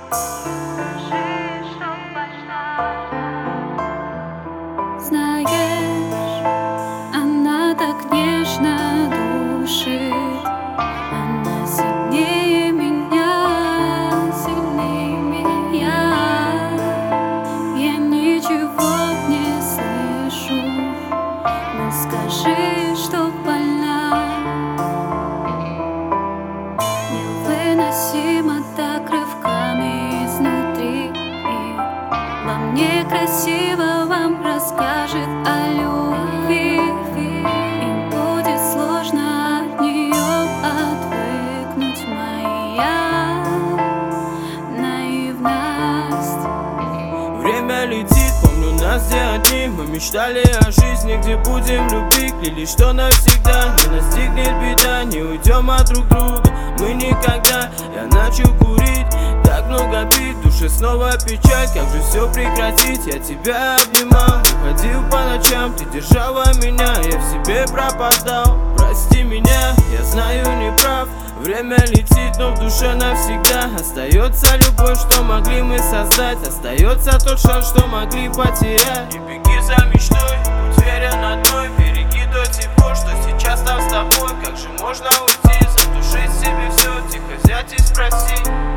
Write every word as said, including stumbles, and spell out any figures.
Знаешь, она так нежно душит, она сильнее меня, сильнее меня. Я ничего не слышу, но скажи, что больна. Невыносимо так рывками изнутри. Во мне красиво вам расскажет о любви. Им будет сложно от нее отвыкнуть. Моя наивность. Время летит, помню нас где одни. Мы мечтали о жизни, где будем любить. Клялись, что навсегда не настигнет беда. Не уйдем от друг друга, мы никогда. Я начал курить, так много обид, в душе снова печаль. Как же все прекратить? Я тебя обнимал, ходил по ночам, ты держала меня. Я в себе пропадал, прости меня, я знаю не прав. Время летит, но в душе навсегда остается любовь, что могли мы создать. Остается тот шанс, что могли потерять. Не беги за мечтой, будь верен одной. Береги то тепло, что сейчас там с тобой. Как же можно уйти, задушить себе все, тихо взять и спросить.